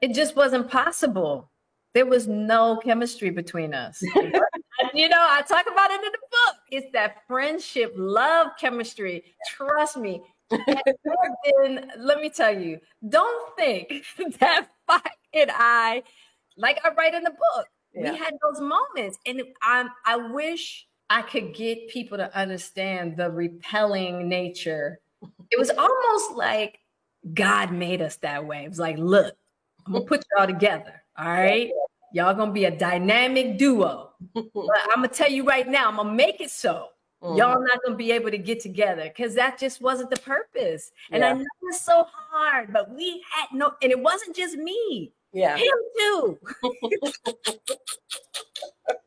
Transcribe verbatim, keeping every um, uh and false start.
It just wasn't possible. There was no chemistry between us. You know, I talk about it in the book. It's that friendship, love, chemistry. Trust me. Then, let me tell you, don't think that Fike and I, like I write in the book, yeah. we had those moments. And I, I wish I could get people to understand the repelling nature. It was almost like God made us that way. It was like, look, I'm going to put y'all together. All right. Y'all going to be a dynamic duo. But I'm going to tell you right now, I'm going to make it so. Mm-hmm. Y'all not going to be able to get together because that just wasn't the purpose. And yeah. I know it's so hard, but we had no, and it wasn't just me. Yeah. Him too.